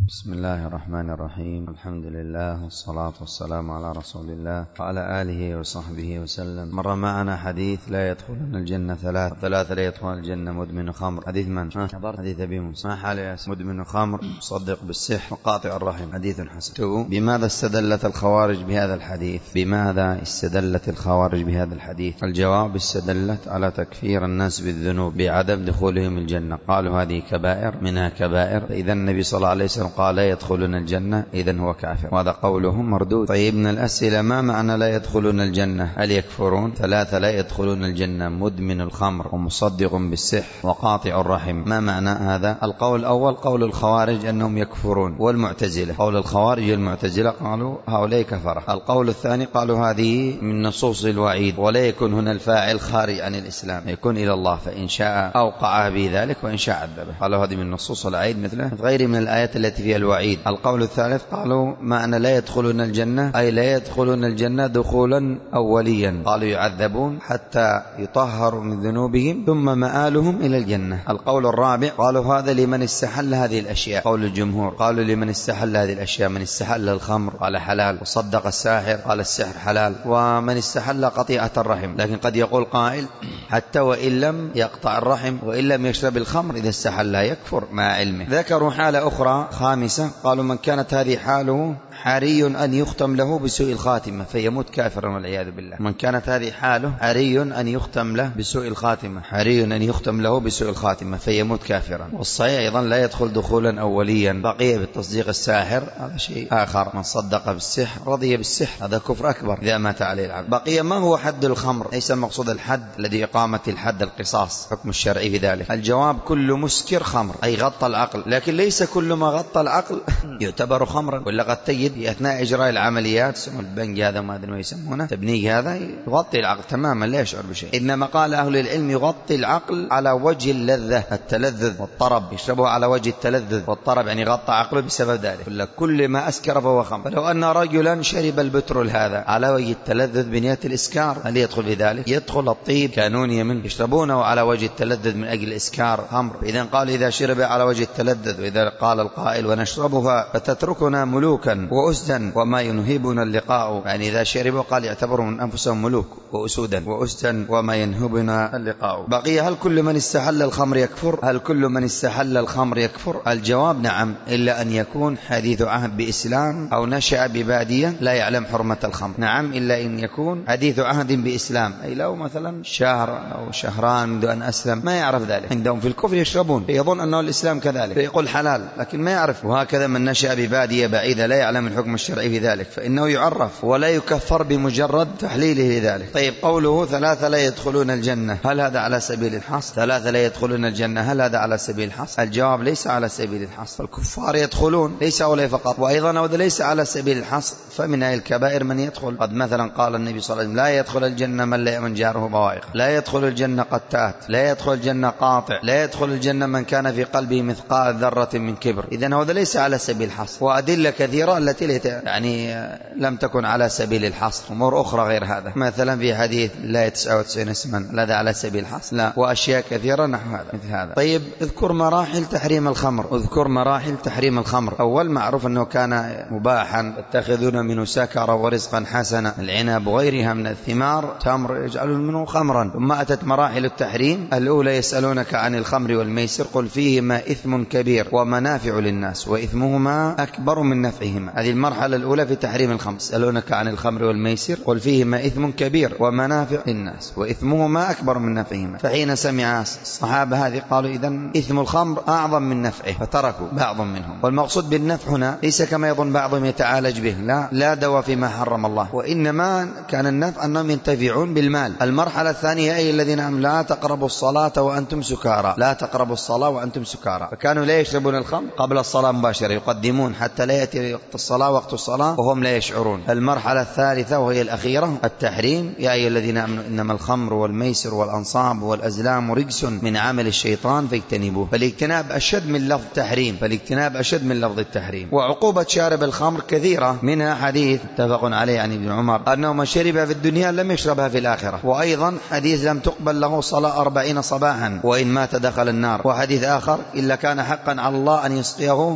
بسم الله الرحمن الرحيم. الحمد لله والصلاة والسلام على رسول الله وعلى آله وصحبه وسلم. مر معنا حديث لا يدخلون الجنة ثلاثة لا يدخلون الجنة مدمن خمر. حديث من؟ حديث أبي موسى. ما حال مدمن خمر مصدق بالسحر وقاطع الرحم. حديث حسن. بماذا استدلت الخوارج بهذا الحديث؟ بماذا استدلت الخوارج بهذا الحديث؟ الجواب: استدلت على تكفير الناس بالذنوب بعدم دخولهم الجنة. قالوا هذه كبائر منها كبائر، فإذا النبي صلى الله عليه وسلم قال لا يدخلون الجنة إذن هو كافر، وهذا قولهم مردود. طيب من الأسئلة: ما معنى لا يدخلون الجنة؟ هل يكفرون؟ ثلاثة لا يدخلون الجنة: مدمن الخمر ومصدق بالسحر وقاطع الرحم. ما معنى هذا؟ القول الأول قول الخوارج أنهم يكفرون، والمعتزلة قول الخوارج والمعتزلة قالوا هؤلاء كفرة. القول الثاني قالوا هذه من نصوص الوعيد، ولا يكون هنا الفاعل خارج عن الإسلام، يكون إلى الله، فإن شاء أوقع بذلك وإن شاء عذبه. قالوا هذه من نصوص الوعيد مثل غير من الآيات التي فيها الوعيد. القول الثالث قالوا معنى لا يدخلون الجنة أي لا يدخلون الجنة دخولا أوليا، قالوا يعذبون حتى يطهروا من ذنوبهم ثم مآلهم إلى الجنة. القول الرابع قالوا هذا لمن استحل هذه الأشياء. قول الجمهور قالوا لمن استحل هذه الأشياء: من استحل الخمر قال حلال، وصدق الساحر قال السحر حلال، ومن استحل قطيعة الرحم. لكن قد يقول قائل: حتى وإن لم يقطع الرحم وإن لم يشرب الخمر إذا استحل يكفر مع علمه. ذكروا حالة أخرى خامسة، قالوا من كانت هذه حاله حري أن يختم له بسوء الخاتمة فيموت كافرا والعياذ بالله. من كانت هذه حاله حري أن يختم له بسوء الخاتمة، حري أن يختم له بسوء الخاتمة فيموت كافرا. والصحيح أيضا لا يدخل دخولا أوليا. بقي بالتصديق الساحر هذا شيء آخر، من صدق بالسحر رضي بالسحر هذا كفر أكبر إذا مات عليه العبد. بقي ما هو حد الخمر؟ ليس المقصود الحد الذي إقامة الحد القصاص، حكم الشرعي في ذلك. الجواب: كل مسكر خمر أي غطى العقل، لكن ليس كل ما غطى العقل يعتبر خمرا. ولا قد تجد في أثناء إجراء العمليات اسمه البنج هذا ما أدري ما يسمونه تبنيج، هذا يغطي العقل تماما لا يشعر بشيء. إنما قال أهل العلم يغطي العقل على وجه اللذة التلذذ والطرب، يشربه على وجه التلذذ والطرب، يعني غطى عقله بسبب ذلك. كل ما أسكر فهو خمر. فلو أن رجلا شرب البترول هذا على وجه التلذذ بنية الإسكار هل يدخل في ذلك؟ يدخل. الطيب كانونيا منه يشربونه على وجه التلذذ من أجل الإسكار خمر. إذن قال إذا شرب على وجه التلذذ، وإذا قال القائل ونشربها فتتركنا ملوكا وأسدا وما ينهبنا اللقاء، يعني إذا شربوا قال يعتبروا من أنفسهم ملوك وأسودا وأسدا وما ينهبنا اللقاء. بقي: هل كل من استحل الخمر يكفر؟ هل كل من استحل الخمر يكفر؟ الجواب: نعم، إلا أن يكون حديث عهد بإسلام أو نشأ ببادية لا يعلم حرمة الخمر. نعم، إلا أن يكون حديث عهد بإسلام، أي لو مثلا شهر أو شهران منذ أن أسلم ما يعرف ذلك، عندهم في الكفر يشربون فيظن أنه الإسلام كذلك فيقول حلال لكن ما يعرف. وهكذا من نشأ ببادية بعيدة لا يعلم الحكم الشرعي في ذلك فإنه يعرف ولا يكفر بمجرد تحليله لذلك. طيب قوله ثلاثة لا يدخلون الجنة، هل هذا على سبيل الحصر؟ ثلاثة لا يدخلون الجنة هل هذا على سبيل الحصر؟ الجواب: ليس على سبيل الحصر، الكفار يدخلون ليس أولئك فقط. وأيضا هذا ليس على سبيل الحصر، فمن الكبائر من يدخل. قد مثلا قال النبي صلى الله عليه وسلم: لا يدخل الجنة من لا يأمن جاره بوائق، لا يدخل الجنة قتات، لا يدخل الجنة قاطع، لا يدخل الجنة من كان في قلبه مثقال ذرة من كبر. إذن هذا ليس على سبيل الحصر. وأدلة كثيرة التي يعني لم تكن على سبيل الحصر، أمور أخرى غير هذا، مثلا في حديث لا 99 اسما هذا على سبيل الحصر، لا، وأشياء كثيرة نحو هذا مثل هذا. طيب اذكر مراحل تحريم الخمر. اذكر مراحل تحريم الخمر. أول معروف أنه كان مباحا، يتخذون منه سكرا ورزقا حسنا، العنب وغيرها من الثمار تمر يجعلون منه خمرا. ثم أتت مراحل التحريم. الأولى: يسألونك عن الخمر والميسر قل فيهما إثم كبير ومنافع للناس وإثمهما أكبر من نفعهما. هذه المرحلة الأولى في تحريم الخمر. يسألونك عن الخمر والميسر قل فيهما إثم كبير ومنافع للناس وإثمهما أكبر من نفعهما. فحين سمع الصحابة هذه قالوا إذن إثم الخمر أعظم من نفعه فتركوا بعض منهم. والمقصود بالنفع هنا ليس كما يظن بعضهم يتعالج به، لا دواء فيما حرم الله، وإنما كان النفع أنهم ينتفعون بالمال. المرحلة الثانية: أي الذين آمنوا لا تقربوا الصلاة وأنتم سكارى، لا تقربوا الصلاة وأنتم سكارى. فكانوا لا يشربون الخمر قبل الصلاة مباشرة، يقدمون حتى لا يأتي وقت الصلاة وقت الصلاة وهم لا يشعرون. المرحلة الثالثة وهي الأخيرة التحريم: يا أيها الذين آمنوا إنما الخمر والميسر والأنصاب والأزلام رجس من عمل الشيطان فاجتنبوه. فالاجتناب أشد من لفظ التحريم، فالاجتناب أشد من لفظ التحريم. وعقوبة شارب الخمر كثيرة، منها حديث متفق عليه عن ابن عمر أنه من شربها في الدنيا لم يشربها في الآخرة، وأيضا حديث لم تقبل له صلاة 40 صباحا وإن مات دخل النار، وحديث آخر: إلا كان حقا على الله أن يسقيه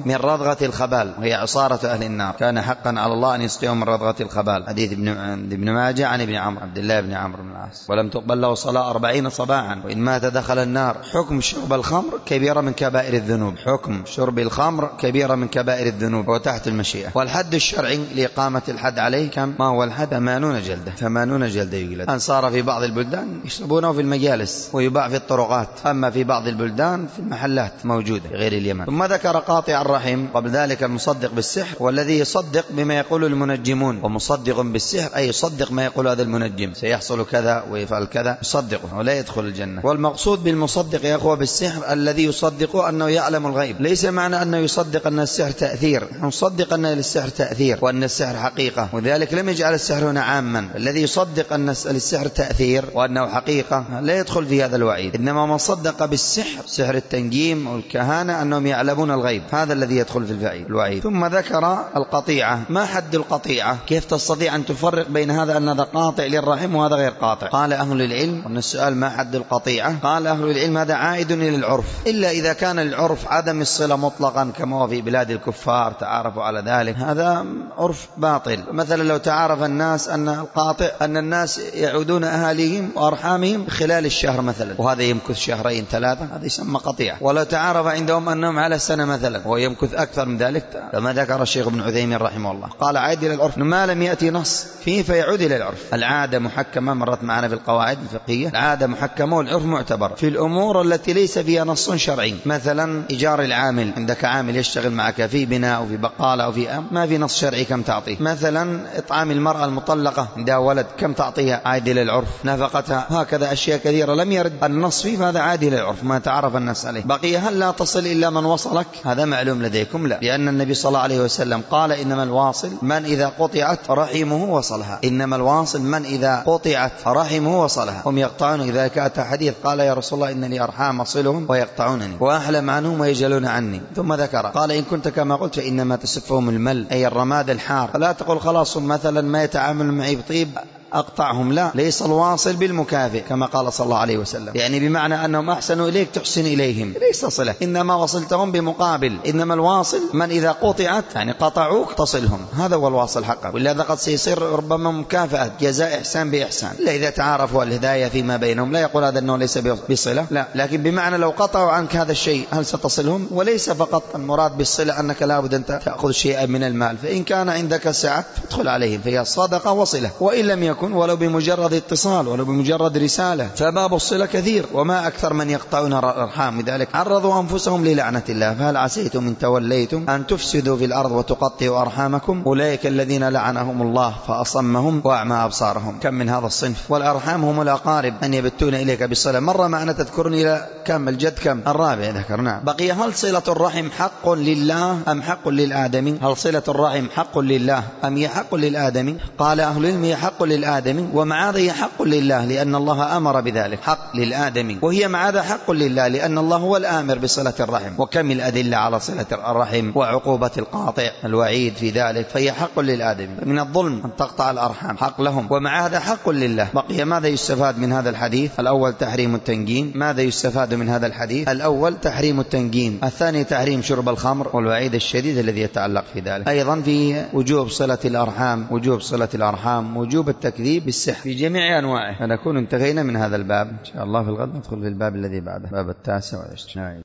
من رضغة الخبال، وهي عصارة أهل النار. كان حقا على الله أن يسقيهم من رضغة الخبال. حديث ابن ماجه عن ابن عمرو عبد الله بن عمرو بن العاص. ولم تقبل له صلاة 40 صباحا، وإن مات دخل النار. حكم شرب الخمر كبيرة من كبائر الذنوب. حكم شرب الخمر كبيرة من كبائر الذنوب وتحت المشيئة. والحد الشرعي لإقامة الحد عليه كم؟ ما هو الحد؟ 80 جلدة. 80 جلدة يجلد. أن صار في بعض البلدان يشربونه في المجالس ويباع في الطرقات، أما في بعض البلدان في المحلات موجودة غير اليمن. ثم ذكر قاطع الرحم، قبل ذلك المصدق بالسحر، والذي يصدق بما يقول المنجمون. ومصدق بالسحر أي يصدق ما يقول هذا المنجم، سيحصل كذا ويفعل كذا، يصدقه ولا يدخل الجنة. والمقصود بالمصدق يا أخوة بالسحر الذي يصدق أنه يعلم الغيب. ليس معنى أنه يصدق أن السحر تأثير، يصدق أن للسحر تأثير وأن السحر حقيقة، وذلك لم يجعل السحر هنا عاما. الذي يصدق أن للسحر تأثير وأنه حقيقة لا يدخل في هذا الوعيد. إنما من صدق بالسحر، سحر التنجيم والكهانة، أنهم يعلمون الغيب، هذا الذي يدخل في الوعيد. ثم ذكر القطيعة. ما حد القطيعة؟ كيف تستطيع أن تفرق بين هذا أن هذا قاطع للرحم وهذا غير قاطع؟ قال أهل العلم، وأن السؤال ما حد القطيعة، قال أهل العلم هذا عائد إلى العرف، إلا إذا كان العرف عدم الصلة مطلقا كما هو في بلاد الكفار تعارفوا على ذلك، هذا عرف باطل. مثلا لو تعارف الناس أن القاطع أن الناس يعودون أهاليهم وأرحامهم خلال الشهر مثلا، وهذا يمكث شهرين ثلاثة، هذا يسمى قطيعة. ولو تعارف عندهم أنهم على سنة مثلا ويمكث أكثر من ذلك، كما ذكر الشيخ ابن عثيمين رحمه الله، قال عائد إلى العرف ما لم يأتي نص فيه فيعود إلى العرف. العادة محكمة، مرت معنا في القواعد الفقهية، العادة محكمة والعرف معتبر في الأمور التي ليس فيها نص شرعي. مثلا إيجار العامل، عندك عامل يشتغل معك في بناء أو في بقالة أو في ما في نص شرعي كم تعطيه. مثلا إطعام المرأة المطلقة عندها ولد كم تعطيها، عائد إلى العرف. نفقتها، هكذا أشياء كثيرة لم يرد النص فيه، فهذا عائد إلى العرف ما تعرف الناس عليه. بقي هل لا تصل إلا من وصلك؟ هذا معلوم لديكم؟ لا، لأن النبي صلى الله عليه وسلم قال إنما الواصل من إذا قطعت رحمه وصلها. إنما الواصل من إذا قطعت رحمه وصلها. هم يقطعون، إذا كأتى حديث قال يا رسول الله إن لي أرحام أصلهم ويقطعونني وأحلم عنهم ويجلون عني. ثم ذكر قال إن كنت كما قلت فإنما تسفهم المل، أي الرماد الحار، فلا تقل خلاص مثلا ما يتعامل معي بطيب أقطعهم، لا، ليس الواصل بالمكافئ كما قال صلى الله عليه وسلم، يعني بمعنى أنهم أحسنوا إليك تحسن إليهم، ليس صلة، إنما وصلتهم بمقابل. إنما الواصل من إذا قطعت يعني قطعوك تصلهم، هذا هو الواصل حقا، ولهذا قد سيصير ربما مكافأة جزاء إحسان بإحسان، إلا إذا تعارفوا الهداية فيما بينهم. لا يقول هذا أنه ليس بصلة، لا، لكن بمعنى لو قطعوا عنك هذا الشيء هل ستصلهم؟ وليس فقط المراد بالصلة أنك لابد أن تأخذ شيئا من المال، فإن كان عندك سعة فادخل عليهم، فهي صدقة وصلة. وإن لم يكن ولو بمجرد اتصال ولو بمجرد رسالة فباب الصلة كثير، وما أكثر من يقطعون الأرحام، لذلك عرضوا أنفسهم للعنة الله. فهل عسيتم إن توليتم أن تفسدوا في الأرض وتقطعوا أرحامكم أولئك الذين لعنهم الله فأصمهم وأعمى أبصارهم. كم من هذا الصنف. والأرحام هم الأقارب أن يبتون إليك بالصلة. مرة معنا تذكرني إلى كم الجد كم الرابع ذكرنا. بقي هل صلة الرحم حق لله أم حق للآدمي؟ هل صلة الرحم حق لله أم هي حق للآدمي؟ قال أهل العلم هي حق للآدمي، ومع هذا هي حق لله لأن الله أمر بذلك، حق للآدمي، وهي مع هذا حق لله لأن الله هو الآمر بصلة الرحم. وكم الأدلة على صلة الرحم وعقوبة القاطع، الوعيد في ذلك، فهي حق للآدمي. من الظلم أن تقطع الأرحام، حق لهم، ومع هذا حق لله. بقي ماذا يستفاد من هذا الحديث؟ الأول تحريم التنجيم. ماذا يستفاد من هذا الحديث؟ الأول تحريم التنجيم، الثاني تحريم شرب الخمر والوعيد الشديد الذي يتعلق في ذلك. أيضا في وجوب صلة الأرحام، وجوب صلة الأرحام، وجوب التكذيب بالسحر في جميع أنواعه. فنكون انتهينا من هذا الباب. إن شاء الله في الغد ندخل في الباب الذي بعده، باب 19.